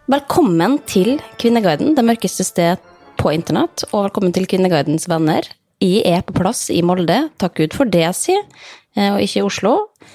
Velkommen til Kvinneguiden, det mørkeste sted på internett, og velkommen til Kvinneguidens venner. Jeg på plass i Molde, takk Gud for det, og ikke i Oslo.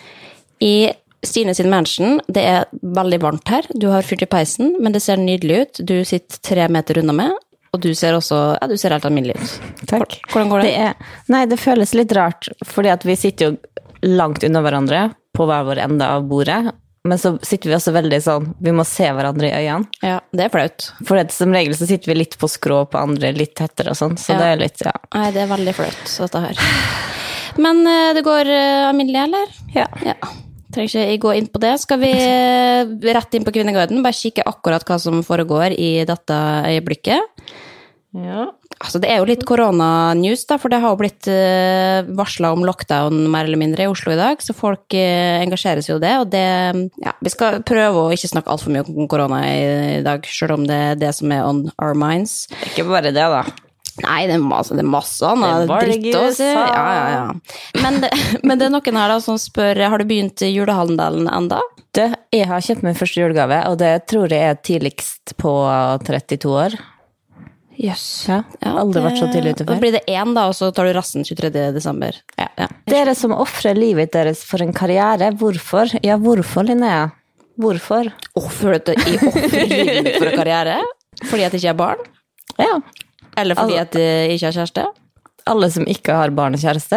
I Stine sin mansion, det veldig varmt her, du har fyrt i peisen, men det ser nydelig ut. Du sitter 3 meter unna meg, og du ser også, du ser helt alminnelig ut. Takk. Hvordan går det? Det føles litt rart, fordi at vi sitter jo langt unna hverandre på hver vår ende av bordet, men så sitter vi også veldig sånn, vi må se hverandre i øynene. Ja, det flaut. For som regel så sitter vi litt på skrå på andre, litt tettere og sånn, så det litt, Nei, det veldig flaut, dette her. Men det går alminnelig, eller? Ja. Trenger ikke gå inn på det. Skal vi rett inn på Kvinneguiden, bare kikke akkurat hva som foregår i dette øyeblikket? Ja. Altså, det jo litt korona-news da, for det har jo blitt varslet om lockdown mer eller mindre i Oslo i dag, så folk engasjerer seg jo det, og det, vi skal prøve å ikke snakke alt for mye om korona i dag, selv om det det som on our minds. Ikke bare det da. Nei, det masse annet dritt å si. Ja. Men det noen her da som spør, har du begynt julehandelen enda? Jeg har kjøpt min første julegave, og det tror jeg tidligst på 32 år. Yes. Ja, aldri vært så tidlig ute før. Da blir det 1 da, og så tar du resten 23. desember. Ja. Dere som offrer livet deres for en karriere, hvorfor? Ja, hvorfor, Linnea? Hvorfor? Føler du at jeg offrer livet mitt for en karriere? Fordi at jeg ikke har barn? Ja. Eller fordi at jeg ikke har kjæreste? Alle som ikke har barn og kjæreste,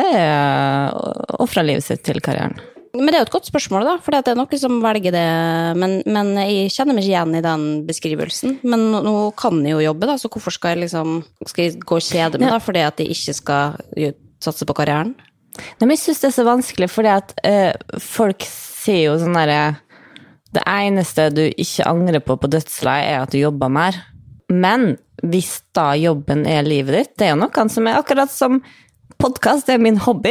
offrer livet sitt til karrieren. Men det jo et godt spørsmål da, for det noen som velger det, men jeg kjenner meg ikke igjen i den beskrivelsen. Men nå kan jeg jo jobbe da, så hvorfor skal jeg gå og kjede meg da, fordi at jeg ikke skal satse på karrieren? Nei, men jeg synes det så vanskelig, fordi at folk sier jo sånn der, det eneste du ikke angrer på dødsleiet at du jobber mer. Men hvis da jobben livet ditt, det jo noe som akkurat som podcast, det min hobby.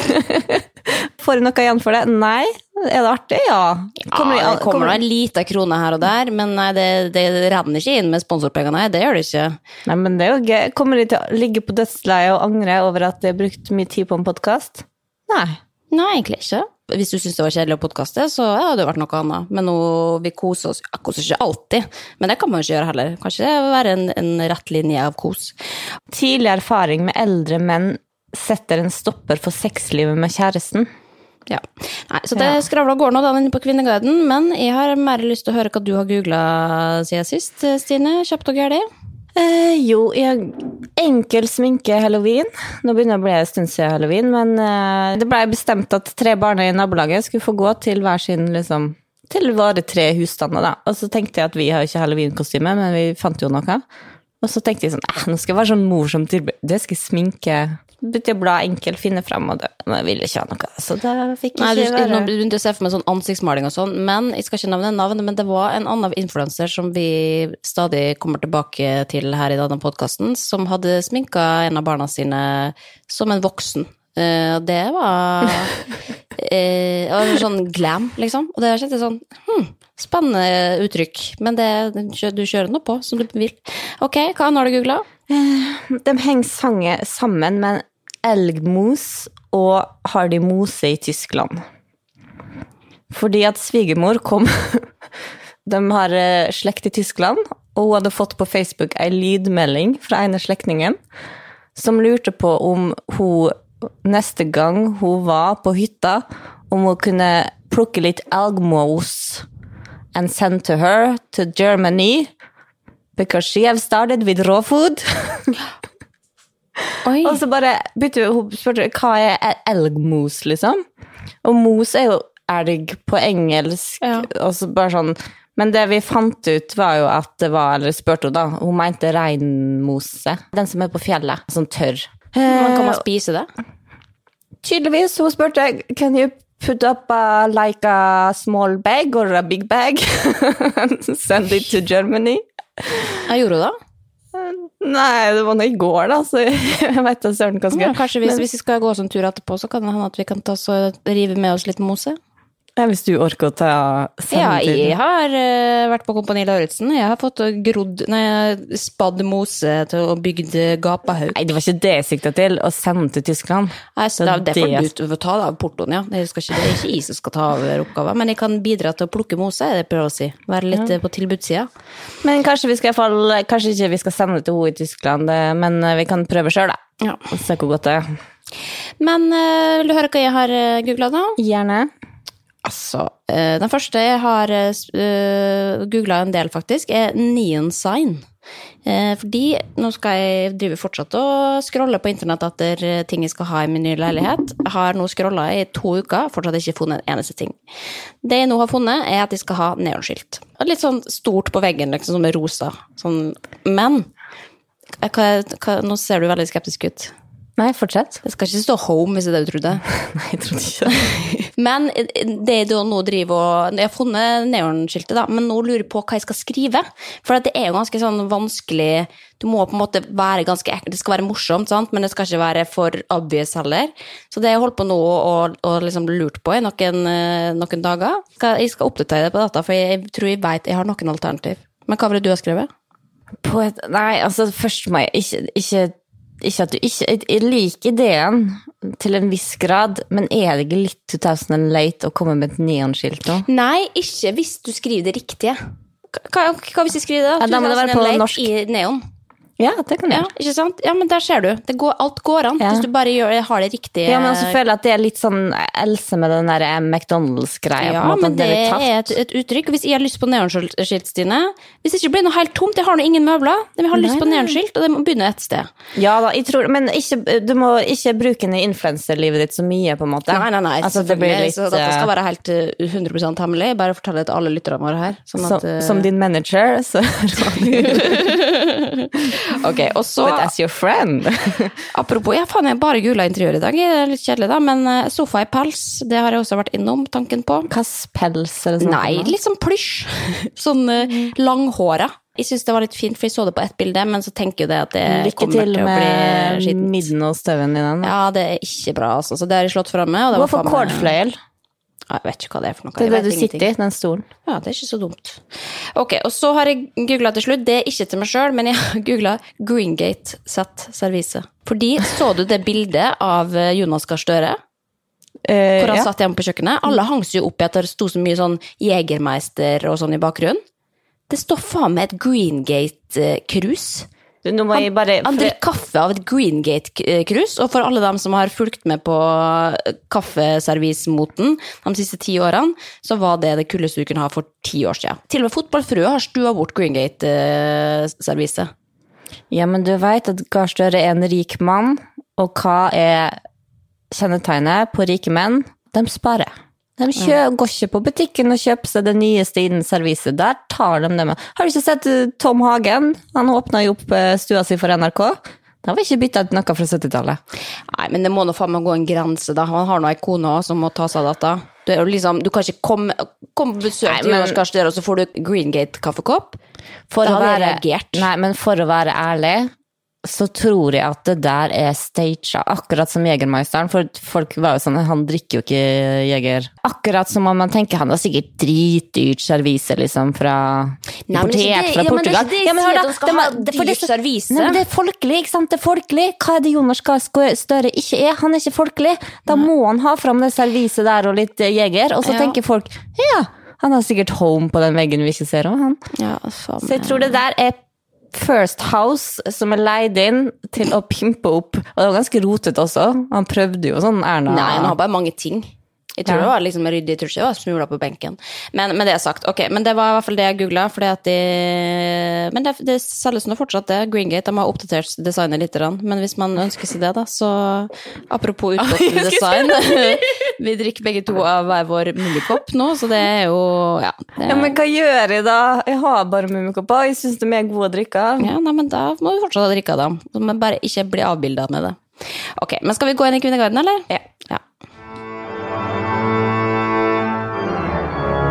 Får du noe igjen for det? Nei. Det artig? Ja. Det kommer en liten krone her og der, men nei, det renner ikke inn med sponsorpenger, nei, det gjør det ikke. Nei, men det jo gøy. Kommer de til å ligge på dødsleie og angre over at de har brukt mye tid på en podcast? Nei. Nei, egentlig ikke. Hvis du synes det var kjedelig å podcaste, så hadde det vært noe annet. Men nå, vi koser oss, jeg koser ikke alltid, men det kan man jo ikke gjøre heller. Kanskje det vil være en rett linje av kos. Tidlig erfaring med eldre menn setter en stopper for sexlivet med kjæresten. Ja. Nei, så det skravler og går nå den inne på Kvinneguiden, men jeg har mer lyst til å høre hva du har googlet siden sist, Stine. Kjapt og gærlig. Jo, enkel sminke Halloween. Nå begynner det å bli en stund siden Halloween, men det ble bestemt at 3 barn i nabolaget skulle få gå til hver sin, til våre 3 husstander da. Og så tenkte jeg at vi har ikke Halloween-kostyme, men vi fant jo noe. Og så tenkte jeg sånn, nå skal jeg være sånn mor som tilbud. Det skal jeg sminke. Begynte å bla enkel, finne frem, og det, men jeg ville ikke ha noe. Så det fikk jeg ikke være. Nå begynte jeg å se for meg sånn ansiktsmaling og sånn, men jeg skal ikke nevne navn, men det var en annen influencer som vi stadig kommer tilbake til her i denne podcasten, som hadde sminket en av barna sine som en voksen. Det var sånn glam, liksom. Og det kjente sånn, spennende uttrykk, men du kjører noe på som du vil. Ok, hva har du googlet? De henger sammen med elgmos og Hardy Mose i Tyskland. Fordi at svigermor kom, de har slekt i Tyskland, og hun hadde fått på Facebook en lydmelding fra en av slektningen, som lurte på om hun neste gang hun var på hytta, om hun kunne plukke litt elgmos and send to her to Germany, because she have started with raw food. Oi. Og så bare hun spurte hva elgmos, liksom. Og mos jo elg på engelsk, og så bare sånn. Men det vi fant ut var jo at det var, eller spurte hun da, hun mente reinmose, den som på fjellet, sånn tørr. Men kan man spise det? Tydeligvis, hun spurte, can you put up like a small bag or a big bag and send it to Germany? Jeg gjorde det da? Nei, det var nå i går da, så jeg vet da søren hva skal. Kanskje hvis vi skal gå sånn tur etterpå, så kan det hende at vi kan ta så rive med oss litt mose? Ja, hvis du orker å ta Ja, sendetid. jeg har vært på Kompani Lauritzen. Jeg har fått spadd mose til å bygge gapahaug. Nei, det var ikke det jeg siktet til, å sende til Tyskland. Det får du ta det av portoen, ja. Det er ikke jeg som skal ta over oppgaven, men jeg kan bidra til å plukke mose, er det jeg prøver å si. Være litt på tilbudssida. Men kanskje ikke vi skal sende til henne i Tyskland, men vi kan prøve selv da. Ja. Og se hvor godt det er. Men vil du høre hva jeg har googlet da? Gjerne. Altså, den første jeg har googlet en del faktisk, er Neon Sign. Fordi nå skal jeg drive fortsatt og scrolle på internett etter ting jeg skal ha i min nye leilighet. Jeg har nå scrollet i 2 uker, fortsatt ikke funnet en eneste ting. Det jeg nå har funnet er at jeg skal ha neonskilt. Litt sånn stort på veggen, liksom, som er rosa. Sånn. Men, nå ser du veldig skeptisk ut. Nei, fortsett. Det skal ikke stå home, hvis det er det du trodde. Nei, jeg trodde ikke det. Men det er jo nå driver og... Jeg har funnet neonskiltet da, men nå lurer jeg på hva jeg skal skrive. For det er jo ganske sånn vanskelig... Du må på en måte være ganske ekkelt. Det skal være morsomt, sant? Men det skal ikke være for obvious heller. Så det jeg holdt på nå og liksom lurt på i noen dager. Jeg skal oppdatere det på data, for jeg tror jeg vet jeg har noen alternativ. Men hva vil du ha skrevet? Nei, altså først må jeg ikke at du ikke... Jeg liker ideen til en viss grad, men er det ikke litt 2000 late å komme med et neonskilt nå? Nei, ikke hvis du skriver det riktige. Hva hvis jeg skriver det da? Ja, da må det være på norsk. I neon. Ja, det kan jeg. Ja, ikke sant? Ja, men der ser du. Alt går an, ja. Hvis du bare har det riktige... Ja, men jeg føler at det er litt sånn Else med den der McDonald's-greia. Ja, men det er et uttrykk. Hvis jeg har lyst på neonskilt, Stine, hvis det ikke blir noe helt tomt, jeg har noe ingen møbler, men jeg har lyst på neonskilt, og det må begynne et sted. Ja da, jeg tror, men du må ikke bruke den i influencerlivet ditt så mye, på en måte. Nei, altså, det blir litt, så dette skal være helt 100% hemmelig. Bare fortell det til alle lytterne våre her. Sånn at, som din manager, så... Ok, og så... But as your friend. Apropos, jeg bare googlet interiør i dag. Det er litt kjedelig da, men sofa i pels, det har jeg også vært innom tanken på. Hvilken pels er det sånn? Nei, litt sånn plysj. Sånn langhåra. Jeg synes det var litt fint, for jeg så det på et bilde, men så tenker jeg det at det kommer til å bli skittent. Lykke til med midden og støven i den. Ja, det er ikke bra, altså. Så det har jeg slått frem med. Gå for kordfløyel. Jeg vet ikke hva det er for noe. Det er det du sitter i, den stolen. Ja, det er ikke så dumt. Ok, og så har jeg googlet til slutt, det er ikke til meg selv, men jeg har googlet Greengate sett servise. Fordi, så du det bildet av Jonas Gahr Støre? Hvor han satt hjemme på kjøkkenet. Alle hangs jo opp i at det stod så mye sånn Jegermeister og sånn i bakgrunnen. Det står faen med et Greengate-krus. Han drikker kaffe av et Greengate-krus, og for alle dem som har fulgt med på kaffeservismoten de siste 10 årene, så var det kuleste du kunne ha for 10 år siden. Til og med fotballfrue har stua bort Greengate-serviset. Ja, men du vet at Gahr Støre er en rik mann, og hva er kjennetegnet på rike menn? De sparer. De går ikke på butikken og kjøper seg det nyeste innen serviset. Der tar de det med. Har du ikke sett Tom Hagen? Han åpnet jo opp stua si for NRK. Da har vi ikke byttet noe fra 70-tallet. Nei, men det må nå faen meg gå en grense da. Han har noe kone som må ta seg av dette. Du kan ikke komme på besøk til Jonas Gahr Støre, og så får du Greengate-kaffekopp. Nei, men for å være ærlig, så tror jeg at det der er staged, akkurat som Jegermeisteren, for folk var jo sånn, han drikker jo ikke Jeger. Akkurat som om man tenker, han har sikkert dritdyrt servise, liksom, importert fra Portugal. Ja, men det skal ha dyrt servise. Nei, men det er folkelig, ikke sant? Det er folkelig. Hva er det Jonas Gahr Støre ikke er? Han er ikke folkelig. Da må han ha fram det serviset der og litt Jeger, og så tenker folk, ja, han har sikkert home på den veggen vi ikke ser av han. Ja, så jeg tror det der er First House som er leid inn til å pimpe opp, og det var ganske rotet også. Han prøvde jo sånn Erna. Nei, han har bare mange ting. Jeg tror det var liksom ryddig, jeg tror ikke det var smula på benken. Men det er sagt, ok, men det var i hvert fall det jeg googlet, fordi at men det selges nå fortsatt det, Greengate, de har oppdatert designet litt, men hvis man ønsker seg det da, så apropos utgått design, vi drikker begge to av hver vår mummikopp nå, så det er jo, ja. Ja, men hva gjør jeg da? Jeg har bare mummikopper, jeg synes de er gode å drikke av. Ja, nei, men da må vi fortsatt drikke av dem, men bare ikke bli avbildet med det. Ok, men skal vi gå inn i Kvinneguiden, eller? Ja.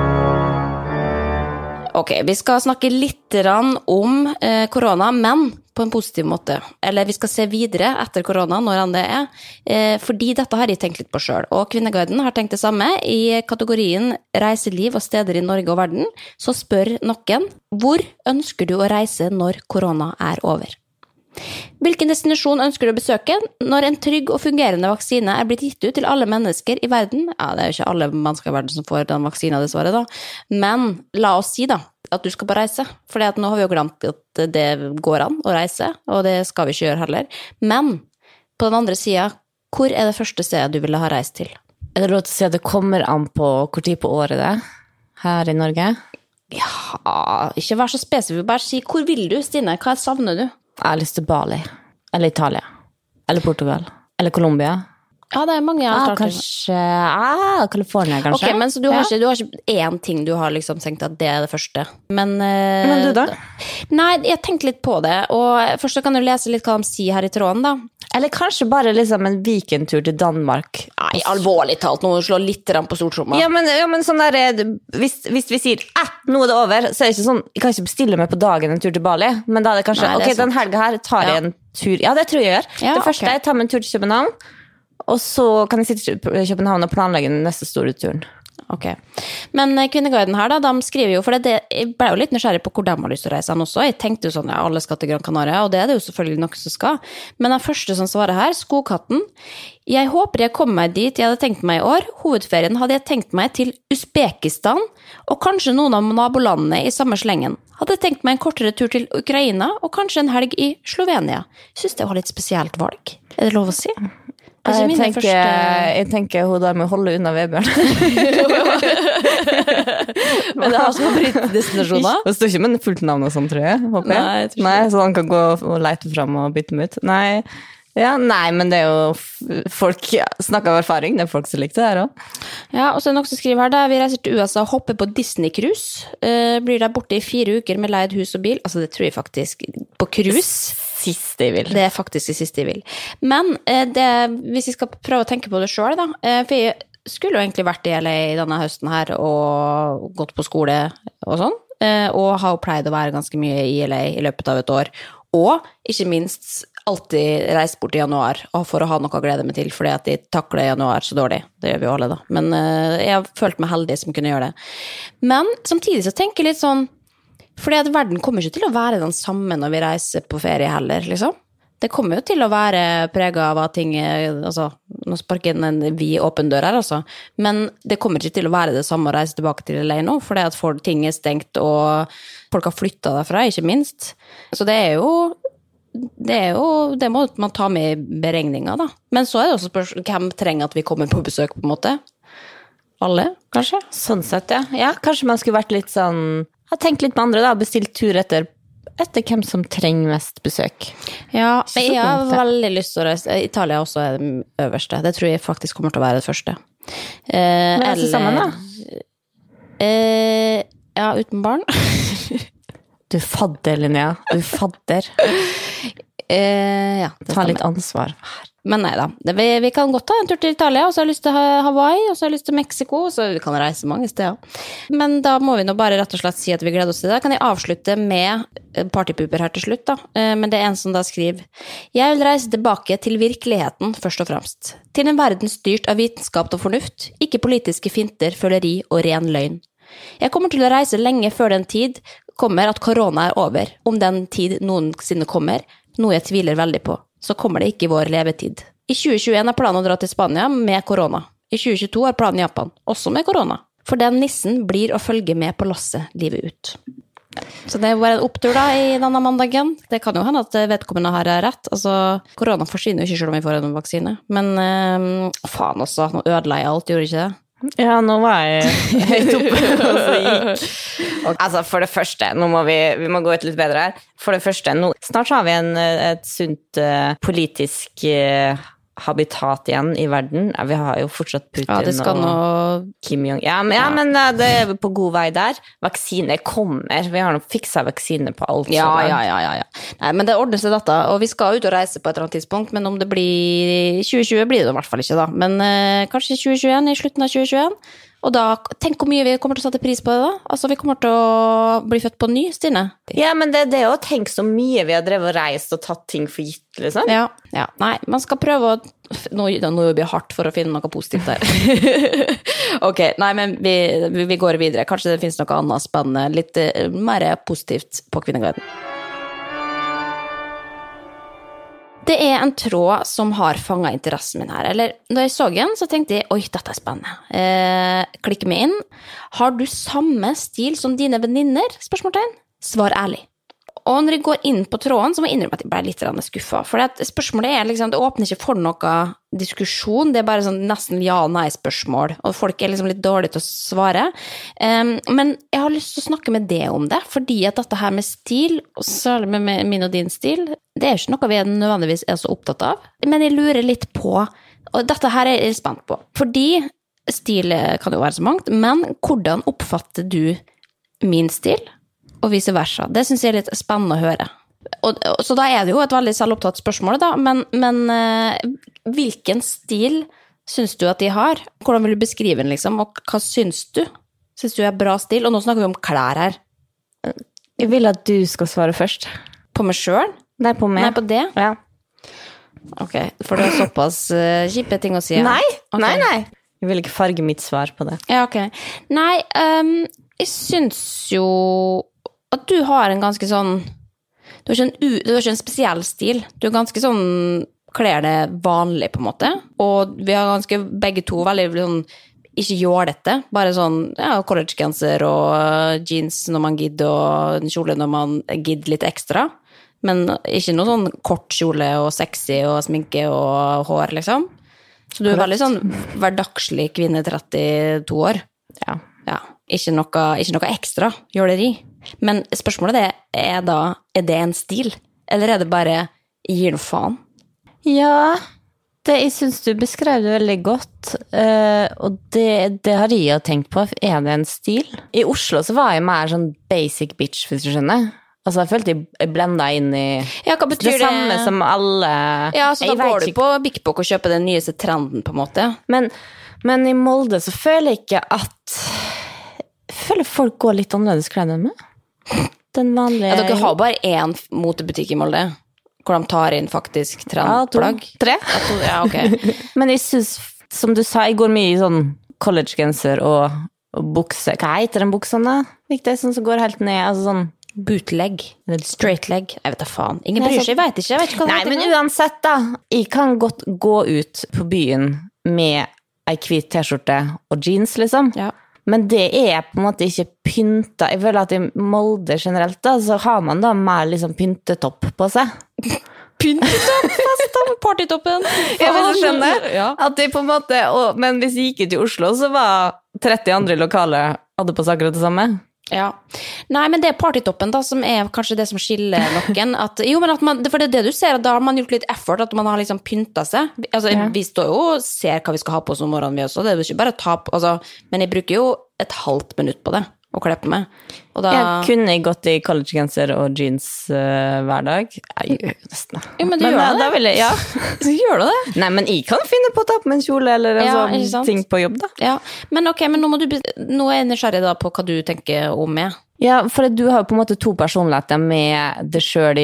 Ok, vi skal snakke litt om korona, men på en positiv måte. Eller vi skal se videre etter korona, når han det fordi dette har jeg tenkt litt på selv. Og Kvinneguiden har tenkt det samme. I kategorien reiseliv og steder i Norge og verden, så spør noen, hvor ønsker du å reise når korona over? Hvilken destinasjon ønsker du å besøke når en trygg og fungerende vaksine blitt gitt ut til alle mennesker i verden? Ja, det jo ikke alle mennesker i verden som får den vaksinen dessverre da. Men la oss si da, at du skal på reise. For nå har vi jo glemt at det går an å reise, og det skal vi ikke gjøre heller. Men på den andre siden, hvor det første stedet du ville ha reist til? Det lov til å si at det kommer an på hvor tid på året det her i Norge? Ja, ikke vær så spesifikk, bare si, hvor vil du, Stine? Hva savner du? Jeg har lyst til Bali, eller Italia, eller Portugal, eller Colombia. Ja, det mange alternativer. Kanskje, California, kanskje. Ok, men så du har ikke én ting du har liksom tenkt at det det første. Men du da? Nei, jeg tenkte litt på det, og først så kan du lese litt hva de sier her i tråden da. Eller kanskje bare liksom en weekendtur til Danmark. Nei, alvorlig talt, nå slår litt på stortromma. Ja, men sånn der, hvis vi sier, nå det over, så det ikke sånn, jeg kan ikke bestille meg på dagen en tur til Bali, men da det kanskje, nei, det den helga her tar jeg en tur, ja, det tror jeg gjør. Ja, det første jeg tar meg en tur til København, og så kan jeg sitte i København og planlegge den neste store turen. Ok, men Kvinneguiden her da, de skriver jo, for jeg ble jo litt nysgjerrig på hvor de har lyst til å reise han også. Jeg tenkte jo sånn, ja, alle skal til Gran Canaria, og det det jo selvfølgelig noe som skal. Men den første som svarer her, Skogkatten, jeg håper jeg kommer meg dit jeg hadde tenkt meg i år. Hovedferien hadde jeg tenkt meg til Uzbekistan, og kanskje noen av nabolandene i samme slengen. Hadde tenkt meg en kortere tur til Ukraina, og kanskje en helg i Slovenia. Synes det var litt spesielt valg. Det lov å si? Jeg tenker hun der med å holde unna Vebjørn. Men det har som favorittdestinasjoner. Det står ikke med fullt navn og sånn, tror jeg. Håper jeg. Nei, så han kan gå og lete frem og bytte dem ut. Nei, men det jo folk snakker av erfaring. Det folk som likte det her også. Ja, og så noe som skriver her da. Vi reiser til USA og hopper på Disney-cruise. Blir der borte i 4 uker med leid hus og bil. Altså, det tror jeg faktisk på cruise. Siste jeg vil. Det faktisk det siste jeg vil. Men hvis jeg skal prøve å tenke på det selv da, for jeg skulle jo egentlig vært i LA denne høsten her og gått på skole og sånn, og har jo pleid å være ganske mye i LA i løpet av et år, og ikke minst alltid reist bort i januar for å ha noe å glede meg til, fordi at de takler januar så dårlig. Det gjør vi jo alle da. Men jeg har følt meg heldig som kunne gjøre det. Men samtidig så tenker jeg litt sånn, fordi at verden kommer ikke til å være den samme når vi reiser på ferie heller, liksom. Det kommer jo til å være preget av at ting, altså, nå sparker jeg inn en vid åpen dør her, altså. Men det kommer ikke til å være det samme å reise tilbake til LA nå, fordi at ting stengt, og folk har flyttet derfra, ikke minst. Så det må man ta med i beregninger, da. Men så det også spørsmål, hvem trenger at vi kommer på besøk, på en måte? Alle, kanskje? Sånn sett, ja. Ja, kanskje man skulle vært litt sånn, ha tenkt litt på andre da, bestilt tur etter hvem som trenger mest besøk. Ja, men jeg har veldig lyst til å reise. Italia også det øverste. Det tror jeg faktisk kommer til å være det første. Men reise sammen da? Ja, uten barn. Du fadder, Linnea. Du fadder. Ja, ta litt ansvar. Men nei da, vi kan godt ta en tur til Italia, og så har jeg lyst til Hawaii, og så har jeg lyst til Mexico, så vi kan reise mange steder. Men da må vi nå bare rett og slett si at vi gleder oss til det. Kan jeg avslutte med partypuper her til slutt da? Men det en som da skriver, jeg vil reise tilbake til virkeligheten først og fremst. Til en verden styrt av vitenskap og fornuft, ikke politiske finter, føleri og ren løgn. Jeg kommer til å reise lenge før den tid kommer at korona over. Om den tid noensinne kommer, noe jeg tviler veldig på, så kommer det ikke i vår levetid. I 2021 planen å dra til Spania med korona. I 2022 planen Japan, også med korona. For den nissen blir å følge med på lasset livet ut. Så det var en opptur da i denne mandagen. Det kan jo hende at vedkommende har rett. Altså, korona forsvinner jo ikke selv om vi får en vaksine. Men faen også, nå ødela jeg alt, gjorde ikke det? Ja, nå var jeg høyt oppe, og så gikk. Altså, for det første, nå må vi må gå ut litt bedre her. For det første, snart har vi et sunt politisk habitat igjen i verden. Vi har jo fortsatt Putin og Kim Jong. Ja, men det er på god vei der. Vaksine kommer. Vi har nå fikset vaksine på alt. Ja. Nei, men det ordner seg dette, og vi skal ut og reise på et eller annet tidspunkt, men om det blir 2020 blir det i hvert fall ikke da. Men kanskje 2021, i slutten av 2021. Og da, tenk hvor mye vi kommer til å sette pris på det da. Altså, vi kommer til å bli født på ny, Stine. Ja, men det er det å tenke så mye vi har drevet og reist og tatt ting for gitt, liksom. Ja. Nei, man skal prøve å... Nå jobber jeg hardt for å finne noe positivt der. Ok, nei, men vi går videre. Kanskje det finnes noe annet spennende, litt mer positivt på Kvinneguiden. Det er en tråd som har fanget interessen min her. Eller, da jeg så den, så tenkte jeg, oi, dette er spennende. Klikker meg inn. Har du samme stil som dine venninner? Spørsmålstegn. Svar ærlig. Og når jeg går inn på tråden, så må jeg innrømme at jeg ble litt skuffet. For spørsmålet er liksom, det åpner ikke for noe diskusjon, det er bare sånn nesten ja-nei-spørsmål, og folk er liksom litt dårlige til å svare. Men jeg har lyst til å snakke med det om det, fordi at dette her med stil, og særlig med min og din stil, det er ikke noe vi nødvendigvis er så opptatt av. Men jeg lurer litt på, og dette her er jeg spent på, fordi stil kan jo være så mangt, men hvordan oppfatter du min stil? Og vice versa. Det synes jeg er litt spennende å høre. Så da er det jo et veldig selvopptatt spørsmål da, men hvilken stil synes du at de har? Hvordan vil du beskrive den liksom, og hva synes du? Synes du er bra stil? Og nå snakker vi om klær her. Jeg vil at du skal svare først. På meg selv? Nei, på meg. Nei, på det? Ja. Ok, for det er såpass kjipe ting å si. Nei, okay. nei. Jeg vil ikke farge mitt svar på det. Ja, ok. Nei, jeg synes jo at du har en ganske sånn, du har ikke en spesiell stil, du er ganske sånn, kler det vanlig på en måte, og vi har ganske begge to veldig sånn, ikke jålete, bare sånn, ja, collegegenser og jeans når man gidder, og en kjole når man gidder litt ekstra, men ikke noe sånn kort kjole og sexy og sminke og hår, liksom. Så du er veldig sånn hverdagslig kvinne 32 år. Ja. Ikke noe ekstra jåleri. Men spørsmålet er det en stil? Eller er det bare gir noe faen? Ja, jeg synes du beskrev det veldig godt, og det har jeg jo tenkt på. Er det en stil? I Oslo så var jeg mer sånn basic bitch, hvis du skjønner. Altså, jeg følte jeg blendet inn i hva betyr det samme som alle... Ja, så da går du på Big Book og kjøper den nyeste trenden, på en måte. Men i Molde så føler jeg ikke at... Jeg føler folk går litt annerledes kledd enn meg. Den vanlige... Ja, dere har bare en motebutikk i Molde, hvor de tar inn faktisk trendplagg. Ja, 3. Ja, ok. Men jeg synes, som du sa, jeg går mye i sånn collegegenser og bukse. Hva heter den buksen da? Viktig, sånn som går helt ned, altså sånn... Bootleg, eller straight leg, jeg vet da faen. Ingen bryr seg, jeg vet ikke hva det heter. Nei, men uansett da, jeg kan godt gå ut på byen med en hvit t-skjorte og jeans, liksom. Ja. Men det er på en måte ikke pynta. Jeg føler at i Molde generelt da, så har man da mer liksom pyntetopp på seg. Pyntetopp, fast om partytoppen. Ja, hvis du skjønner. Ja. At det på en måte, men hvis jeg gikk ut i Oslo, så var 30 andre lokale hadde på saker det samme. Ja. Nei, men det er partytoppen da, som er kanskje det som skiller noen. For det er det du ser, at da har man gjort litt effort, at man har liksom pyntet seg. Altså, vi står jo og ser hva vi skal ha på oss om morgenen vi også, det er jo ikke bare ta på, altså, men jeg bruker jo et halvt minutt på det, å kle på meg. Og da... Jeg kunne gått i collegegenser og jeans hver dag. Jeg gjør jo nesten det. Ja, men du gjør det. Da vil jeg, ja. Så gjør du det? Nei, men jeg kan finne på å ta på meg en kjole eller en sånn ting på jobb da. Ja, men ok, men nå er jeg nysgjerrig da på hva du tenker om meg. Ja, for du har jo på en måte to personligheter med det selv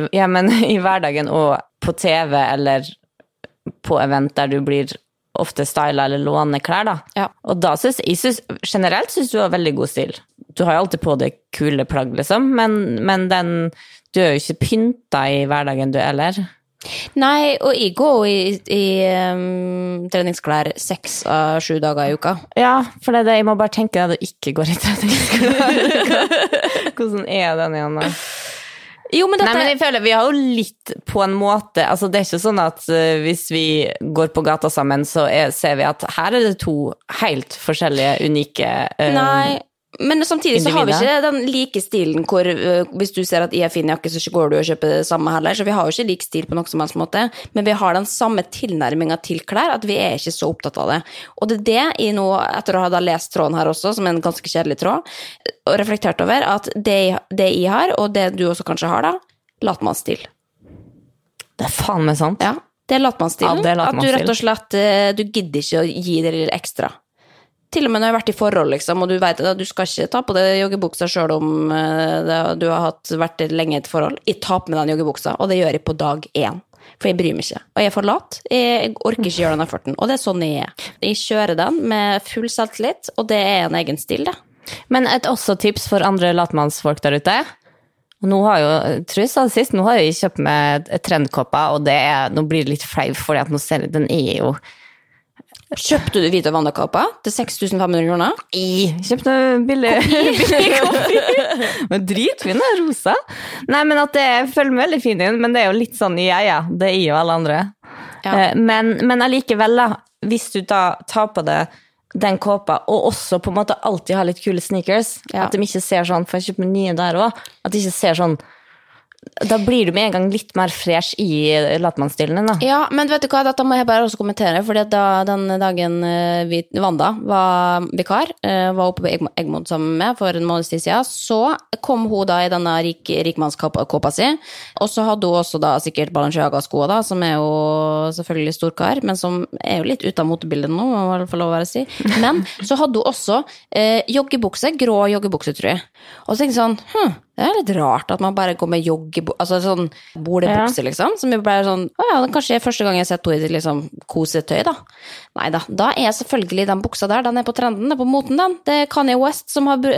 i hverdagen og på TV eller på event der du blir ofte stylet eller låne klær da. Ja. Og da generelt synes du har veldig god stil. Du har jo alltid på det kule plagg, liksom, men du er jo ikke pynta i hverdagen du eller. Nei, og jeg går i treningsklær 6 av 7 dager i uka. Ja, for det er det, jeg må bare tenke at du ikke går i treningsklær. Hvordan er den igjen da? Jo, men dette... Nei, men jeg føler vi har jo litt på en måte, altså det er ikke sånn at hvis vi går på gata sammen, så ser vi at her er det 2 helt forskjellige, unike Nei, men samtidig så har vi ikke den like stilen hvor hvis du ser at jeg er fin jakke, så går du og kjøper det samme heller, så vi har jo ikke lik stil på noen som helst måte, men vi har den samme tilnærmingen til klær, at vi er ikke så opptatt av det. Og det er det jeg nå, etter å ha lest tråden her også, som er en ganske kjedelig tråd, og reflektert over at det jeg har, og det du også kanskje har da, latmannsstil. Det er faen meg sant. Ja, det er latmannsstil. Ja, at du rett og slett, du gidder ikke å gi det litt ekstra. til og med når jeg har vært i forhold, liksom, og du vet at du skal ikke ta på deg joggebuksa selv om du har vært lenge i et forhold. Jeg tar på meg den joggebuksa, og det gjør jeg på dag 1. For jeg bryr meg ikke. Og jeg er for lat. Jeg orker ikke gjøre den efforten. Og det er sånn jeg er. Jeg kjører den med full selvtillit, og det er en egen stil, det. Men et også tips for andre latmannsfolk der ute. Nå har jo, tror jeg sa det sist, nå har jeg kjøpt med trendkåpa, og nå blir det litt flau, fordi at nå ser jeg, den er jo... Kjøpte du Vita Wanda-kåpa til 6.500 kroner? Kjøpte billig kopi. Men dritfin er rosa. Nei, men at det følger meg veldig fin inn, men det er jo litt sånn ja, det er jo alle andre. Ja. Men allikevel da, hvis du da tar på det den kåpa, og også på en måte alltid har litt kule sneakers, at de ikke ser sånn, for jeg kjøper nye der også, at de ikke ser sånn, da blir du med en gang litt mer fresh i latmannsstilen da. Ja, men vet du hva, dette må jeg bare også kommentere, fordi at da den dagen Wanda var vikar, var oppe på Egmont sammen med for en måneds tid siden, så kom hun da i denne rikmannskåpa si, og så hadde hun også da sikkert Balenciaga-sko da, som er jo selvfølgelig storkar, men som er jo litt ut av motebildet nå, må jeg få lov å være si. Men så hadde hun også joggebukse, grå joggebukse, tror jeg. Og så tenkte jeg sånn, det er litt rart at man bare går med altså sånn bordebukse, liksom, som jo bare sånn, det kanskje er første gang jeg har sett henne i liksom kosetøy, da. Neida, da er selvfølgelig den buksa der, den er på trenden, den er på moten, den. Det er Kanye West som har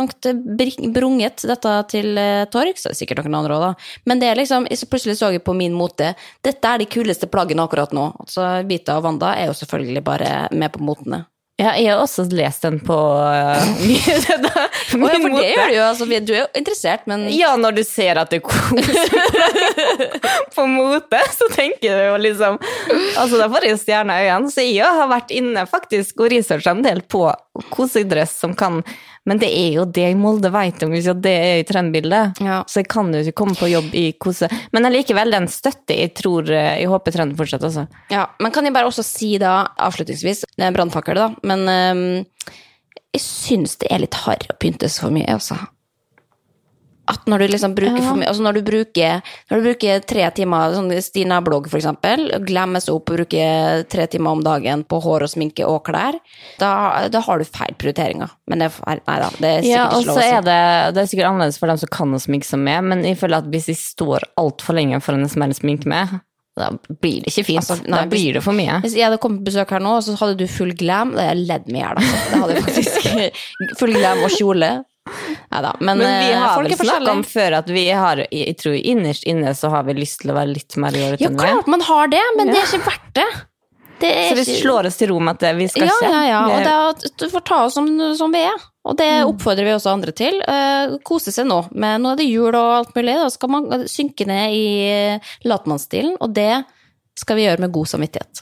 brunget dette til torg, så det er sikkert noen andre også, da. Men det er liksom, så plutselig så jeg på min mote, dette er de kuleste plaggene akkurat nå. Så Vita og Wanda er jo selvfølgelig bare med på motene. Ja, jeg har også lest den på min for det gjør du jo, altså, du er jo interessert, men... Ja, når du ser at det koser på mote, så tenker du jo liksom, altså da får jeg stjerne i øynene, så jeg har vært inne faktisk og researchet en del på kosedress som kan, men det er jo det i Molde vet om, ikke at det er i trendbildet, så jeg kan jo ikke komme på jobb i kose, men allikevel den støtte jeg håper trenden fortsetter også. Ja, men kan jeg bare også si da, avslutningsvis, det er en brandfakkel da, men jeg synes det er litt harry å pyntes for mye, altså. At når du liksom bruker for mye, altså når du bruker 3 timer, sånn Stina-blogg for eksempel, glemmes opp og bruker 3 timer om dagen på hår og sminke og klær, da har du feil prioriteringer. Men det er sikkert ikke lov å si. Ja, og så det er sikkert annerledes for dem som kan å sminke som meg, men jeg føler at hvis jeg står alt for lenge for en smelle sminke med, da blir det ikke fint. Altså, da blir det for mye. Hvis jeg hadde kommet på besøk her nå, så hadde du full glam, det er ledd med her da. Det hadde jeg faktisk full glam og kjole. Neida, men vi har vel snakket om før at jeg tror innerst inne så har vi lyst til å være litt mer i året enn vi. Ja, klart man har det, men det er ikke verdt det. Så vi slår oss til ro med at vi skal ikke. Ja, og du får ta oss som vi er. Og det oppfordrer vi også andre til. Kose seg nå, men nå er det jul og alt mulig, da skal man synke ned i latmannsstilen, og det skal vi gjøre med god samvittighet.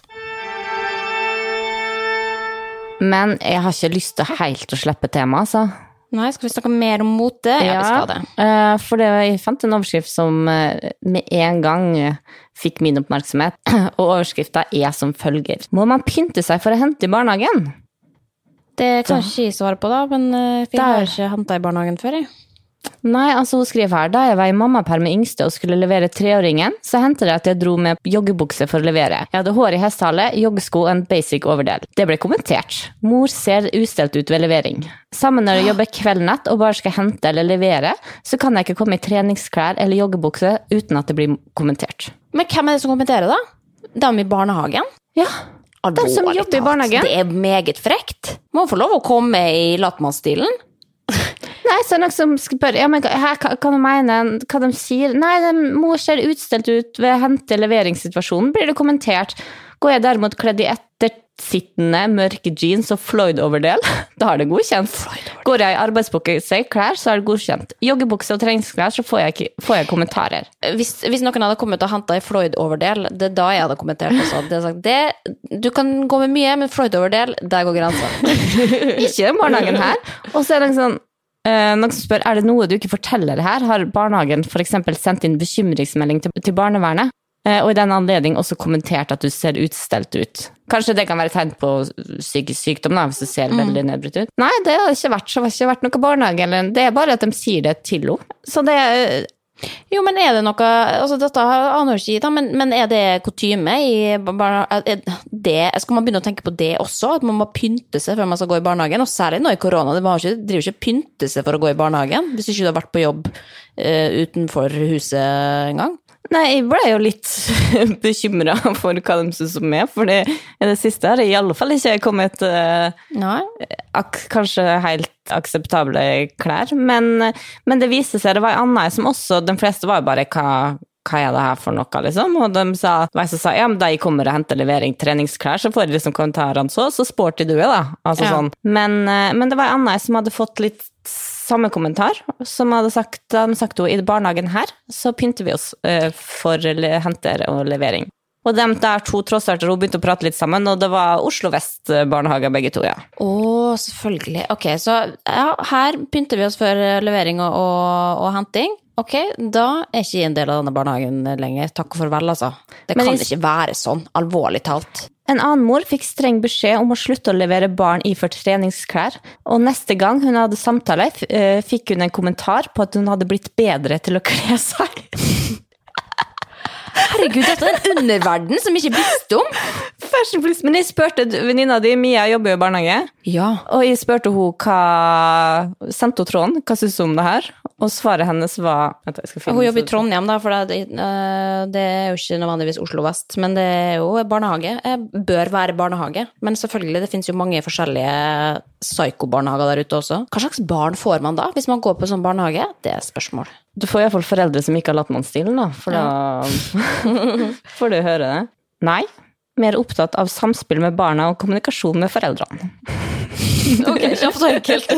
Men jeg har ikke lyst til helt å slippe tema, altså. Nei, skal vi snakke mer om mote? Ja, vi skal det. For jeg fant en overskrift som med en gang fikk min oppmerksomhet, og overskriften er som følger. Må man pynte seg for å hente i barnehagen? Det kan ikke jeg svare på da, men jeg har ikke hentet i barnehagen før, jeg. Nei, altså hun skriver her, da jeg var i mammaperm med yngste og skulle levere 3-åringen, så hentet det at jeg dro med joggebukse for å levere. Jeg hadde hår i hestehale, joggesko og en basic overdel. Det ble kommentert. Mor ser ustelt ut ved levering. Sammen når jeg jobber kveldnett og bare skal hente eller levere, så kan jeg ikke komme i treningsklær eller joggebukse uten at det blir kommentert. Men hvem er det som kommenterer da? De i barnehagen? Ja, de som jobber i barnehagen. Det er meget frekt. Må få lov å komme i latmannsstilen. Nei, så er det noen som spør, ja, men her kan du mene hva de sier? Nei, mor ser utstelt ut ved hente-leveringssituasjonen, blir det kommentert. Går jeg derimot kledd i ettersittende mørke jeans og Floyd-overdel, da har det godkjent. Går jeg i arbeidsbukse klær, så er det godkjent. Joggebukse og treningsklær, så får jeg kommentarer. Hvis noen hadde kommet og hentet i Floyd-overdel, det er da jeg hadde kommentert også. Det er sagt, du kan gå med mye, men Floyd-overdel, der går grensen. Ikke barnehagen her. Og så er det sånn, noen som spør, er det noe du ikke forteller her? Har barnehagen for eksempel sendt inn bekymringsmelding til barnevernet? Og i den anledning også kommentert at du ser utstelt ut. Kanskje det kan være tegn på psykisk sykdom da, hvis du ser veldig nedbrutt ut. Nei, det har ikke vært noe barnehage, eller det er bare at de sier det til henne. Så det Jo, men er det noe, altså dette aner jeg ikke, men er det kutyme skal man begynne å tenke på det også, at man må pynte seg før man skal gå i barnehagen, og særlig nå i korona, driver ikke pynte seg for å gå i barnehagen, hvis ikke du har vært på jobb utenfor huset en gang. Nei, jeg ble jo litt bekymret for hva de synes om meg, for det siste har jeg i alle fall ikke kommet kanskje helt akseptable klær, men det viste seg, det var en annen som også, de fleste var bare, hva er det her for noe, liksom? Og de sa, ja, men da jeg kommer og henter levering treningsklær, så får jeg liksom kommentarene så sporty du da, altså sånn. Men det var en annen som hadde fått litt samme kommentar, som hadde sagt hun, i barnehagen her, så pynter vi oss for henter og levering. Og de der to trådstarter, hun begynte å prate litt sammen, og det var Oslo Vest barnehager begge to, ja. Selvfølgelig. Ok, så ja, her pynter vi oss for levering og henting. Ok, da ikke en del av denne barnehagen lenger. Takk for vel, altså. Det kan ikke være sånn, alvorlig talt. En annen mor fikk streng beskjed om å slutte å levere barn iført treningsklær, og neste gang hun hadde samtale, fikk hun en kommentar på at hun hadde blitt bedre til å kle seg. Herregud, dette en underverden som ikke visste om. Men jeg spørte venninna di, Mia jobber jo i barnehage, og jeg spørte henne sendte hun tråden, hva synes hun om det her? Og svaret hennes var... Hun jobber i Trondheim da, for det jo ikke nødvendigvis Oslo Vest, men det jo barnehage. Det bør være barnehage, men selvfølgelig, det finnes jo mange forskjellige psyko-barnehager der ute også. Hva slags barn får man da, hvis man går på sånn barnehage? Det spørsmål. Du får i hvert fall foreldre som ikke har lattmannsstilen da, for da får du høre det. Nei, mer opptatt av samspill med barna og kommunikasjon med foreldrene. Ok, kjapt og enkelt.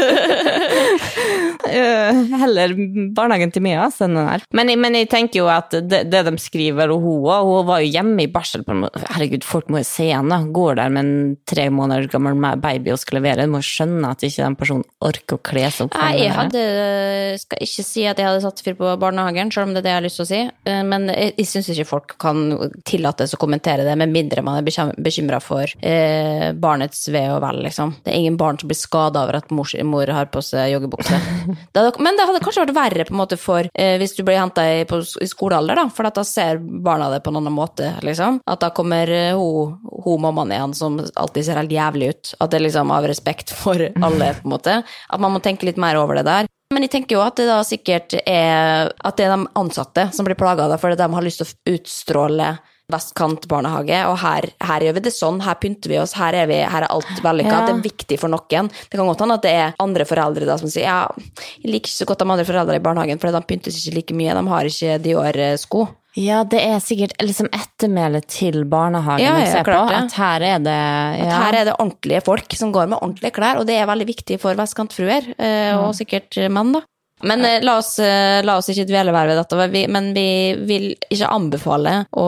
Heller barnehagen til Mia enn den her. Men jeg tenker jo at det de skriver, og hun var jo hjemme i barsel på en måte. Herregud, folk må jo se henne. Går der med en 3 måneder gammel baby og skal levere. Du må skjønne at ikke den personen orker å kle seg opp. Nei, jeg skal ikke si at jeg hadde satt fyr på barnehagen, selv om det det jeg har lyst til å si. Men jeg synes ikke folk kan tillates å kommentere det, med mindre man bekymret for barnets ve og vel, liksom. Det ingen barn som blir skadet over at mor har på seg joggebukse. Men det hadde kanskje vært verre på en måte for hvis du blir hentet i skolealder da, for at da ser barna det på en annen måte, liksom. At da kommer hun mammaen igjen som alltid ser helt jævlig ut. At det liksom av respekt for alle, på en måte. At man må tenke litt mer over det der. Men jeg tenker jo at det da sikkert at det de ansatte som blir plaget av det, fordi de har lyst til å utstråle Vestkant barnehage, og her gjør vi det sånn, her pynter vi oss, her er alt vellykket, det viktig for noen. Det kan godt hende at det andre foreldre da som sier, ja, jeg liker ikke så godt de andre foreldre i barnehagen, for de pynter ikke like mye, de har ikke Dior-sko. Ja, det sikkert liksom ettermælet til barnehagen å se på, at her det... At her det ordentlige folk som går med ordentlige klær, og det veldig viktig for vestkantfruer, og sikkert menn da. Men la oss ikke dvele være ved dette, men vi vil ikke anbefale å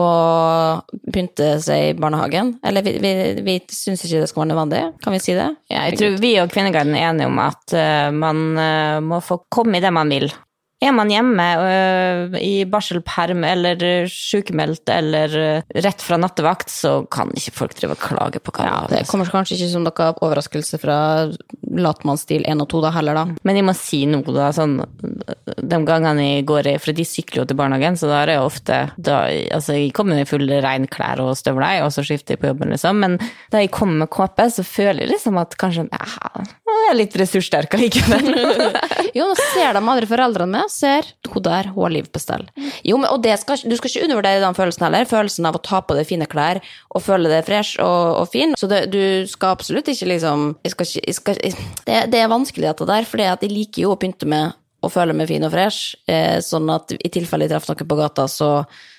pynte seg i barnehagen, eller vi synes ikke det skal være nødvendig, kan vi si det? Ja, jeg tror vi og Kvinneguiden er enige om at man må få komme i det man vil. Er man hjemme i barselperm eller sykemeldt eller rett fra nattevakt, så kan ikke folk drive og klage på hva. Ja, det kommer kanskje ikke som noe overraskelse fra latmannsstil 1 og 2 da heller da. Men jeg må si noe da, sånn, de gangene jeg går for de sykler jo til barnehagen, så da jeg ofte, altså jeg kommer i fulle regnklær og støvler, og så skifter jeg på jobben liksom, men da jeg kommer med kåpe, så føler jeg liksom at kanskje, jeg er litt ressurssterk likevel. Jo, nå ser de andre foreldrene med, ser hun der, hun har liv på stell. Jo, men, og du skal ikke undervurdere den følelsen heller, følelsen av å ta på deg fine klær og føle deg fresh og fin, så du skal absolutt ikke liksom, det vanskelig dette der, fordi at jeg liker jo å pynte med å føle meg fin og fresh, sånn at i tilfelle jeg treffer noe på gata, så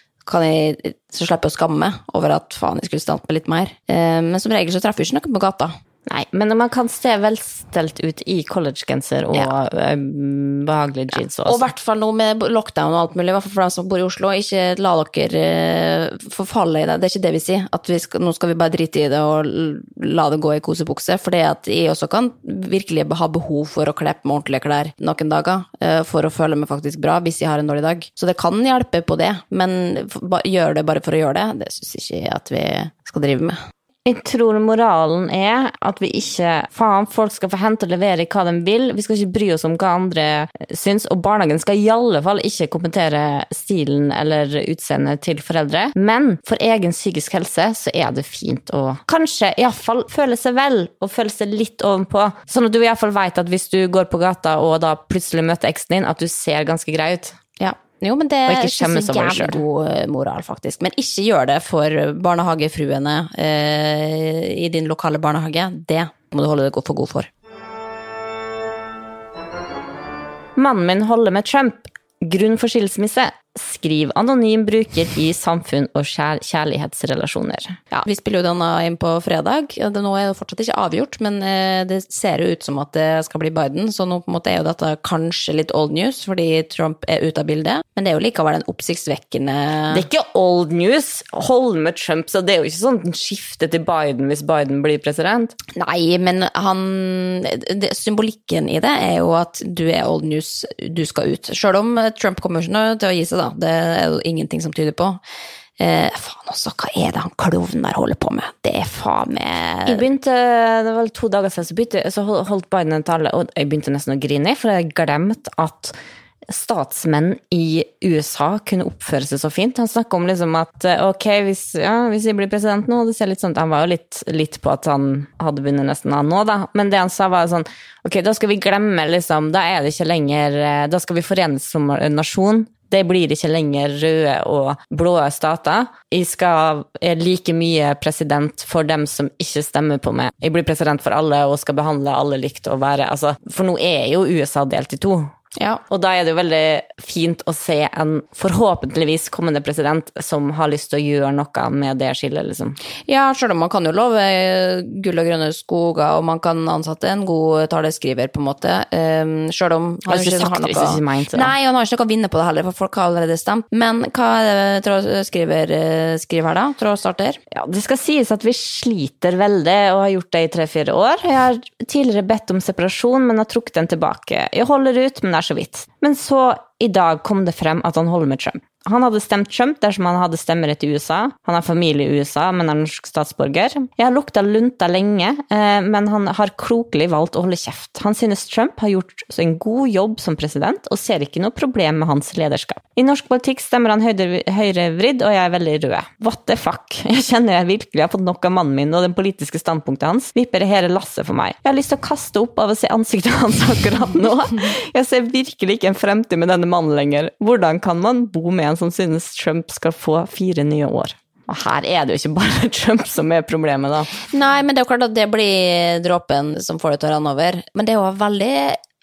slipper jeg å skamme meg over at faen, jeg skulle stått med litt mer. Men som regel så treffer jeg ikke noe på gata. Nei, men man kan se velstelt ut i collegegenser og behagelige jeans også. Og i hvert fall nå med lockdown og alt mulig, i hvert fall for dem som bor i Oslo, ikke la dere forfalle i det. Det ikke det vi sier, at nå skal vi bare drite i det og la det gå i kosebukse, for det at jeg også kan virkelig ha behov for å kle på med ordentlige klær noen dager, for å føle meg faktisk bra hvis jeg har en dårlig dag. Så det kan hjelpe på det, men gjør det bare for å gjøre det, det synes jeg ikke at vi skal drive med. Jeg tror moralen at vi ikke, folk skal få hente og levere hva de vil, vi skal ikke bry oss om hva andre syns, og barnehagen skal i alle fall ikke kommentere stilen eller utseendet til foreldre, men for egen psykisk helse så det fint å kanskje i hvert fall føle seg vel, og føle seg litt ovenpå, sånn at du i hvert fall vet at hvis du går på gata og da plutselig møter eksen din, at du ser ganske grei ut. Ja. Jo, men det ikke så jævlig god moral, faktisk. Men ikke gjør det for barnehagefruene i din lokale barnehage. Det må du holde deg for god for. Mannen min holder med Trump. Grunn for skilsmisse. Skriv anonym bruker i samfunn og kjærlighetsrelasjoner. Ja, vi spiller jo denne inn på fredag. Nå det fortsatt ikke avgjort, men det ser jo ut som at det skal bli Biden, så nå på en måte jo dette kanskje litt old news, fordi Trump ute av bildet. Men det jo likevel en oppsiktsvekkende... Det ikke old news. Hold med Trump, så det jo ikke sånn at den skifter til Biden hvis Biden blir president. Nei, men symbolikken i det jo at du old news, du skal ut. Selv om Trump kommer ikke til å gi seg da. Det jo ingenting som tyder på. Faen også, hva det han klovnen der holder på med? Det faen med... Det var 2 dager siden, så holdt Biden en tale, og jeg begynte nesten å grine, for jeg glemt at statsmenn i USA kunne oppføre seg så fint. Han snakket om liksom at, ok, hvis jeg blir president nå, det ser litt sånn, han var jo litt på at han hadde vunnet nesten av nå da, men det han sa var sånn, ok, da skal vi glemme liksom, da det ikke lenger, da skal vi forenes som nasjon, det blir ikke lenger røde og blå stater. Jeg skal like mye president for dem som ikke stemmer på meg. Jeg blir president for alle og skal behandle alle likt og være, altså, for nå jo USA delt i 2. Ja. Og da det jo veldig fint å se en forhåpentligvis kommende president som har lyst til å gjøre noe med det skillet, liksom. Ja, selv om man kan jo love gull og grønne skoger, og man kan ansette en god taleskriver, på en måte. Selv om han ikke har noe... Nei, han har ikke noe å vinne på det heller, for folk har allerede stemt. Men hva det skriver her da? Trådstarter? Ja, det skal sies at vi sliter veldig, og har gjort det i 3-4 år. Jeg har tidligere bedt om separasjon, men har trukket den tilbake. Jeg holder ut, men så vidt. Men så i dag kom det frem at han holder med Trump. Han hadde stemt Trump dersom han hadde stemmerett i USA. Han har familie i USA, men norsk statsborger. Jeg har luktet lunta lenge, men han har klokelig valgt å holde kjeft. Han synes Trump har gjort en god jobb som president, og ser ikke noe problem med hans lederskap. I norsk politikk stemmer han høyrevridd, og jeg veldig rød. What the fuck? Jeg kjenner jeg virkelig har fått nok av mannen min, og den politiske standpunktet hans vipper hele lasset for meg. Jeg har lyst til å kaste opp av å se ansiktet hans akkurat nå. Jeg ser virkelig ikke en fremtid med denne mannen lenger. Hvordan kan man bo med en som synes Trump skal få 4 nye år? Og her det jo ikke bare Trump som problemet da. Nei, men det jo klart at det blir dråpen som får det til å renne over. Men det jo veldig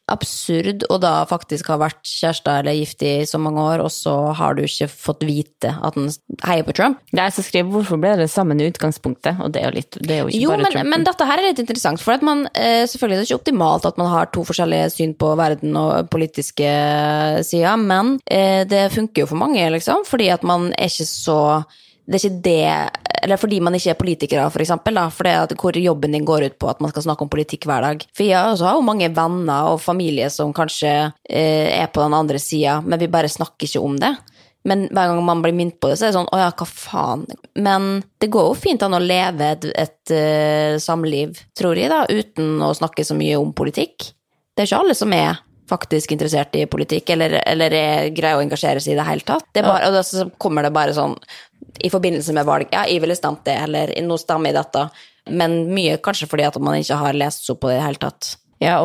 absurd å da faktisk ha vært kjærester eller gift i så mange år, og så har du ikke fått vite at den heier på Trump. Det som skriver, hvorfor ble det sammen i utgangspunktet? Og det jo jo ikke bare Trump. Men dette her litt interessant, for at man, selvfølgelig det ikke optimalt at man har 2 forskjellige syn på verden og politiske sider, men det funker jo for mange, liksom, fordi at man ikke så... Det ikke det, eller fordi man ikke politikere, for eksempel, da, for det hvor jobben din går ut på at man skal snakke om politikk hver dag. For jeg har jo mange venner og familie som kanskje på den andre siden, men vi bare snakker ikke om det. Men hver gang man blir minnet på det, så det sånn, åja, hva faen? Men det går jo fint an å leve et samliv, tror jeg da, uten å snakke så mye om politikk. Det ikke alle som faktisk interessert i politikk, eller greier å engasjere seg i det hele tatt. Det bare, og så kommer det bare sånn, i forbindelse med valg, ja, jeg ville stemt det, eller nå stemmer jeg dette, men mye kanskje fordi at man ikke har lest så på det i hele tatt. Ja,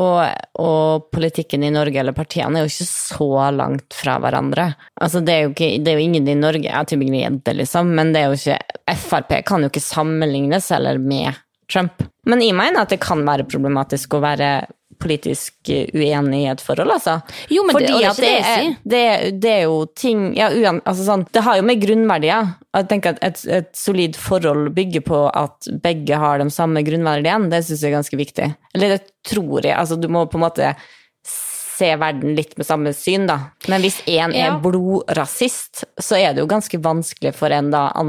og politikken i Norge, eller partiene, jo ikke så langt fra hverandre. Altså, det jo ingen i Norge, jeg tror ikke det liksom, men det jo ikke, FRP kan jo ikke sammenlignes eller med Trump. Men jeg mener at det kan være problematisk å være politisk uenig i et forhold, altså. Jo, men fordi det jo ting, ja, altså sånn, det har jo med grunnverdier. Jeg tenker at et solid forhold bygger på at begge har de samme grunnverdiene, det synes jeg ganske viktig. Eller det tror jeg, altså du må på en måte se verden litt med samme syn da. Men hvis en blodrasist, så det jo ganske vanskelig for en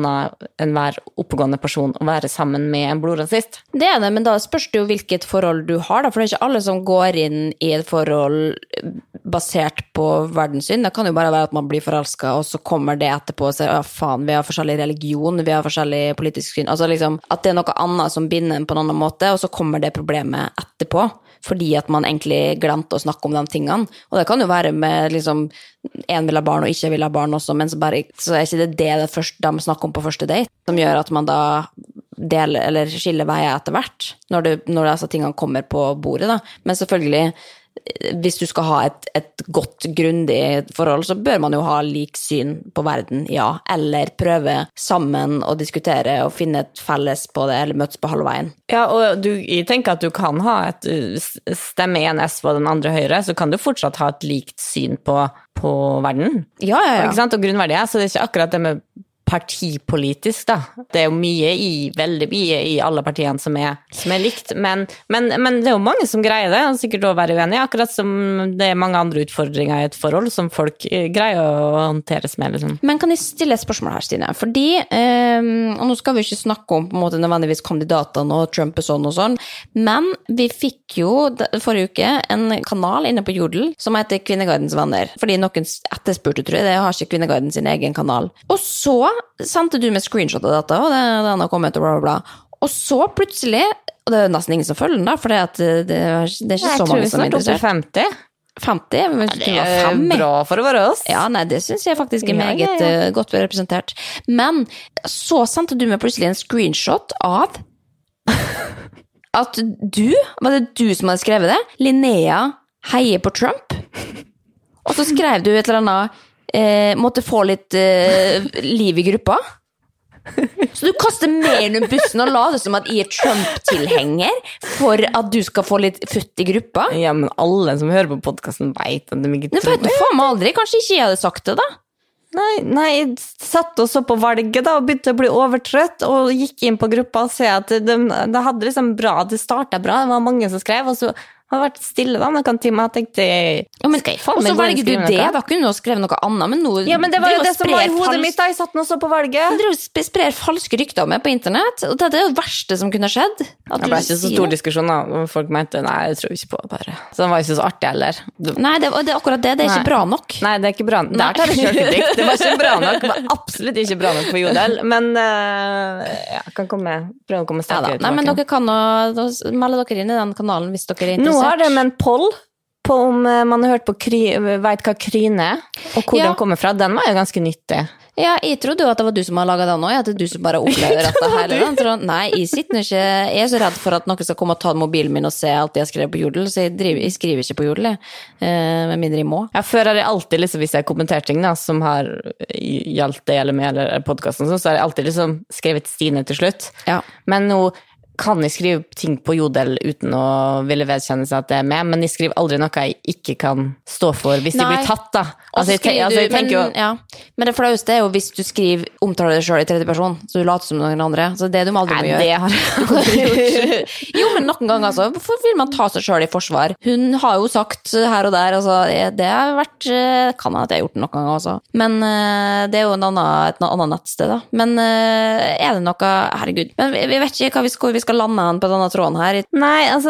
hver oppegående person å være sammen med en blodrasist. Det men da spørs det jo hvilket forhold du har da, for det ikke alle som går inn i et forhold basert på verdenssyn. Det kan jo bare være at man blir forelsket, og så kommer det etterpå og sier, ja faen, vi har forskjellig religion, vi har forskjellig politisk syn. Altså liksom, at det er noe annet som binder en på en annen måte, og så kommer det problemet etterpå. Fordi at man egentlig glemte å snakke om de tingene. Og det kan jo være med liksom, en vil ha barn og ikke vil ha barn også, men så er ikke det første de snakker om på første date, som gjør at man da deler eller skiller veier etter hvert, når disse tingene kommer på bordet da. Men selvfølgelig, hvis du skal ha et godt, grundig forhold, så bør man jo ha lik syn på verden, ja. Eller prøve sammen å diskutere og finne et felles på det, eller møtes på halvveien. Ja, og jeg tenker at du kan ha et stemme en SV og den andre høyre, så kan du fortsatt ha et likt syn på verden. Ja. Ikke sant? Og grunnverdier, så det er ikke akkurat det med partipolitisk da. Det er jo veldig mye i alle partiene som er likt, men det er jo mange som greier det, og sikkert også være uenige, akkurat som det er mange andre utfordringer i et forhold som folk greier å håndteres med. Liksom. Men kan jeg stille et spørsmål her, Stine? Fordi, og nå skal vi ikke snakke om på en måte nødvendigvis kandidatene og Trump og sånn, men vi fikk jo forrige uke en kanal inne på Jodel som heter Kvinnegardens venner, fordi noen etterspurte, tror jeg, det har ikke Kvinnegarden sin egen kanal. Og så sendte du med screenshot av dette, og den har kommet og bla bla bla. Og så plutselig, og det er nesten ingen som følger den da, for det er ikke så mange som er interessert. Jeg tror vi snart 50. Det er bra for å være oss. Ja, nei, det synes jeg faktisk er meget godt representert. Men så sendte du med plutselig en screenshot av at var det du som hadde skrevet det? Linnea heier på Trump. Og så skrev du et eller annet måtte få litt liv i gruppa. Så du kaster mer under bussen og la det som at jeg er Trump-tilhenger for at du skal få litt futt i gruppa. Ja, men alle som hører på podcasten vet at de ikke tror. Nei, vet du faen meg aldri. Kanskje ikke jeg hadde sagt det da. Nei, jeg satt og så på valget da, og begynte å bli overtrøtt, og gikk inn på gruppa og se at det hadde liksom bra, det startet bra, det var mange som skrev, og så har vært stille da, noen timer, jeg tenkte ja, men, og så velger du det, da kunne du ha skrevet noe annet, men nå ja, men det var jo det som var i hodet mitt da, jeg satt nå så på valget. Du sprer falske rykter om meg på internett, og det er jo det verste som kunne skjedd. Det ble ikke så stor diskusjon da, folk mente, nei, jeg tror ikke på det bare. Så det var ikke så artig heller. Nei, det er akkurat det er ikke bra nok. Nei, det er ikke bra nok. Der tar jeg selvkritikk. Det var ikke bra nok, det var absolutt ikke bra nok på Jodel, men ja, kan prøve å komme sterkere tilbake. Nei, men dere kan melde dere inn i den kanalen hvis dere er interessert. Nå har de en poll på om man har hørt på vet hva Kryne er, og hvor den kommer fra. Den var jo ganske nyttig. Ja, jeg trodde jo at det var du som har laget den også, at det er du som bare opplever dette hele den. Nei, jeg er så redd for at noen skal komme og ta mobilen min og se alt jeg skrev på Jodel, så jeg skriver ikke på Jodel, med mindre jeg må. Ja, før har jeg alltid, liksom, hvis jeg kommenterer ting da, som har gjaldt det eller med eller podcasten, så har jeg alltid liksom skrevet Stine til slutt. Ja. Men nå kan jeg skrive ting på Jodel uten å ville vedkjenne seg at det er med, men jeg skriver aldri noe jeg ikke kan stå for hvis jeg blir tatt da. Jeg tenker jo... Ja. Men det flaueste er jo hvis du omtaler deg selv i tredje person, så du later som noen andre, så det du aldri må gjøre. Det har jeg gjort. Jo, men noen ganger altså, hvorfor vil man ta seg selv i forsvar? Hun har jo sagt her og der, altså, det har vært, kan at jeg har gjort det noen ganger også, men det er jo et annet nettsted da. Men er det noe, herregud, men vi vet ikke hvor vi skal lande han på denne tråden her. Nei, altså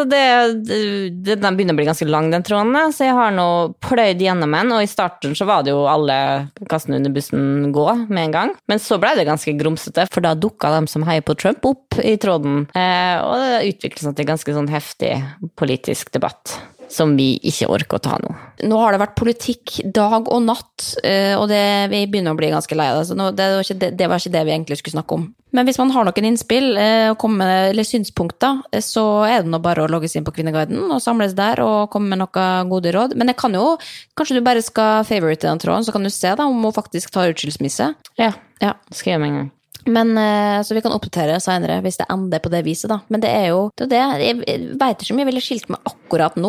den begynner å bli ganske lang, den tråden, så jeg har nå pløyd gjennom den, og i starten så var det jo alle kassene under bussen gå med en gang, men så ble det ganske grumsete, for da dukket de som heier på Trump opp i tråden, og det utviklet seg til ganske sånn heftig politisk debatt som vi ikke orker å ta nå. Nå har det vært politikk dag og natt, og vi begynner å bli ganske lei av det, så det var ikke det vi egentlig skulle snakke om. Men hvis man har noen innspill eller synspunkter, så er det nå bare å logge seg inn på Kvinneguiden og samles der og komme med noen gode råd. Men det kan jo, kanskje du bare skal favorite den tråden, så kan du se da om hun faktisk tar utskyldsmisse. Ja, skal jeg med en gang. Men, så vi kan oppdatere senere hvis det ender på det viset da. Men det er jo det. Jeg vet ikke om jeg ville skilt meg akkurat nå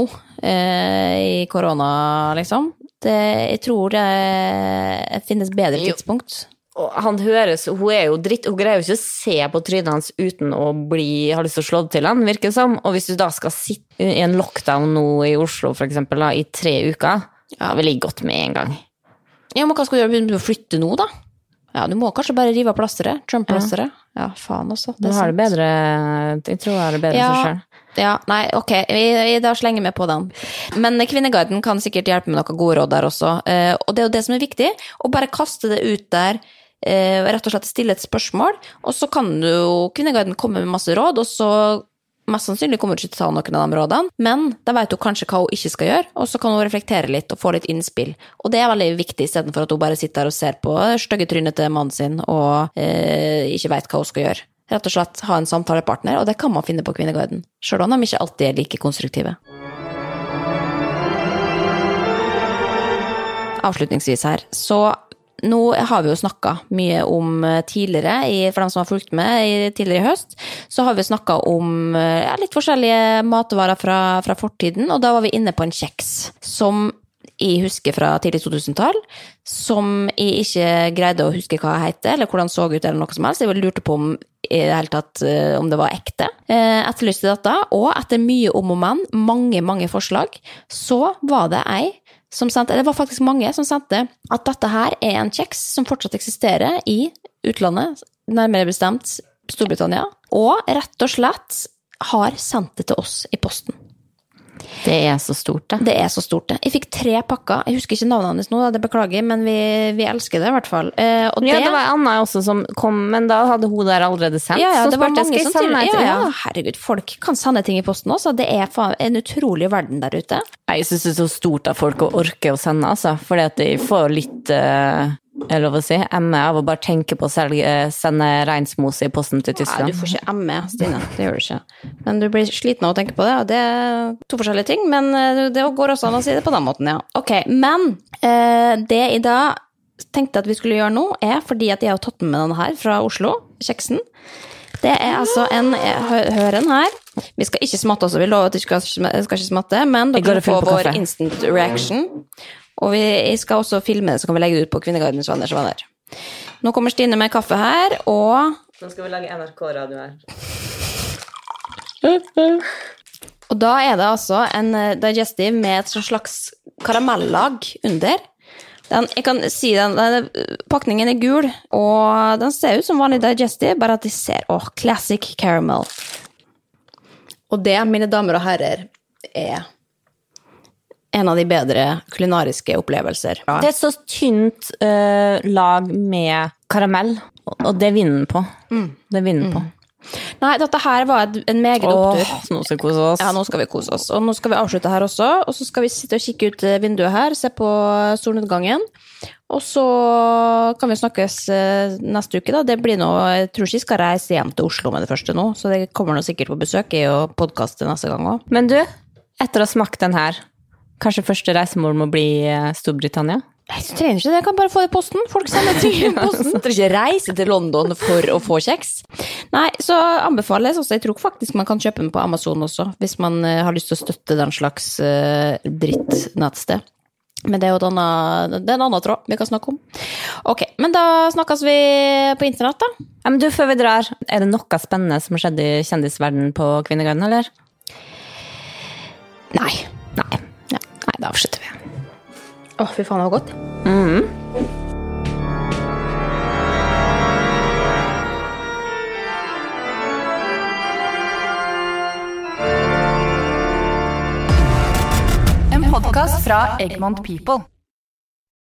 i korona, liksom. Jeg tror det finnes bedre tidspunkt. Han høres, hun er jo dritt, hun greier jo ikke å se på trynet hans uten å ha lyst til å slå det til han, virker det som. Og hvis du da skal sitte i en lockdown nå i Oslo, for eksempel, da, i 3 uker, vil jeg gått med en gang. Ja, men hva skal du gjøre? Begynner du å flytte nå da? Ja, du må kanskje bare rive av plasteret, Trump-plasteret. Ja, faen også. Jeg tror jeg har det bedre for selv. Ja, nei, ok, vi da slenger med på den. Men Kvinneguiden kan sikkert hjelpe med noen gode råd der også. Og det er jo det som er viktig, å bare kaste det ut der, rett og slett stille et spørsmål, og så kan jo Kvinneguiden komme med masse råd, og så mest sannsynlig kommer du ikke til å ta noen av de rådene, men da vet hun kanskje hva hun ikke skal gjøre, og så kan hun reflektere litt og få litt innspill. Og det er veldig viktig, i stedet for at hun bare sitter og ser på stygge trynet til mannen sin, og ikke vet hva hun skal gjøre. Rett og slett ha en samtalepartner, og det kan man finne på Kvinneguiden, selv om de ikke alltid er like konstruktive. Avslutningsvis her, så nå har vi jo snakket mye om tidligere, for dem som har fulgt med tidligere i høst, så har vi snakket om litt forskjellige matvarer fra fortiden, og da var vi inne på en kjeks som jeg husker fra tidlig 2000-tall, som jeg ikke greide å huske hva jeg heter, eller hvordan den så ut, eller noe som helst. Jeg lurte på om i det hele tatt om det var ekte. Etterlyste dette, og etter mye om og men, mange forslag, så var det som sendte, det var faktisk mange som sendte at dette her er en kjeks som fortsatt eksisterer i utlandet, nærmere bestemt Storbritannia, og rett og slett har sendt det til oss i posten. Det er så stort, det. Det er så stort, det. Jeg fikk 3 pakker. Jeg husker ikke navnet hans nå, det beklager, men vi elsker det i hvert fall. Og ja, det var Anna også som kom, men da hadde hun der allerede sendt. Ja, så det var mange som sende ja, herregud, folk kan sende ting i posten også. Det er en utrolig verden der ute. Jeg synes det er så stort av folk å orke å sende, altså. Fordi at de får litt, jeg lov å si, emme av å bare tenke på å sende reinsmose i posten til Tyskland. Nei, du får ikke emme, Stine. Det gjør du ikke. Men du blir sliten av å tenke på det, og det er 2 forskjellige ting, men det går også an å si det på den måten, ja. Ok, men det jeg da tenkte at vi skulle gjøre nå, er fordi at jeg har tatt med denne her fra Oslo, kjeksen. Det er altså hør den her. Vi skal ikke smatte også, vi lover at vi skal ikke smatte, men dere får vår instant reaction. Og jeg skal også filme det, så kan vi legge det ut på Kvinneguidens venner. Nå kommer Stine med kaffe her, og nå skal vi lage NRK-radio her. Og da er det altså en digestive med et slags karamellag under. Jeg kan si pakningen er gul, og den ser ut som vanlig digestive, bare at de ser, classic caramel. Og det, mine damer og herrer, er en av de bedre kulinariske opplevelser. Det er så tynt lag med karamell, og det vinner den på. Det vinner den på. Nei, dette her var en meget opptur. Nå skal vi kose oss. Ja, nå skal vi kose oss. Og nå skal vi avslutte her også, og så skal vi sitte og kikke ut vinduet her, se på solnedgangen, og så kan vi snakkes neste uke da. Det blir nå, jeg tror ikke jeg skal reise hjem til Oslo med det første nå, så det kommer nå sikkert på besøk i å podcaste neste gang også. Men du, etter å ha smakt den her, kanskje første reisemål må bli Storbritannia? Jeg trenger ikke det, jeg kan bare få det i posten. Folk sender ting i posten. Jeg trenger ikke reise til London for å få kjeks. Nei, så anbefales også. Jeg tror faktisk man kan kjøpe den på Amazon også, hvis man har lyst til å støtte den slags drittnettsted. Men det er jo en annen tråd vi kan snakke om. Ok, men da snakkes vi på internett da. Ja, men du, før vi drar, er det noe spennende som har skjedd i kjendisverden på Kvinneguiden, eller? Nei, da avslutter vi. Fy faen, det var godt. En podcast fra Egmont People.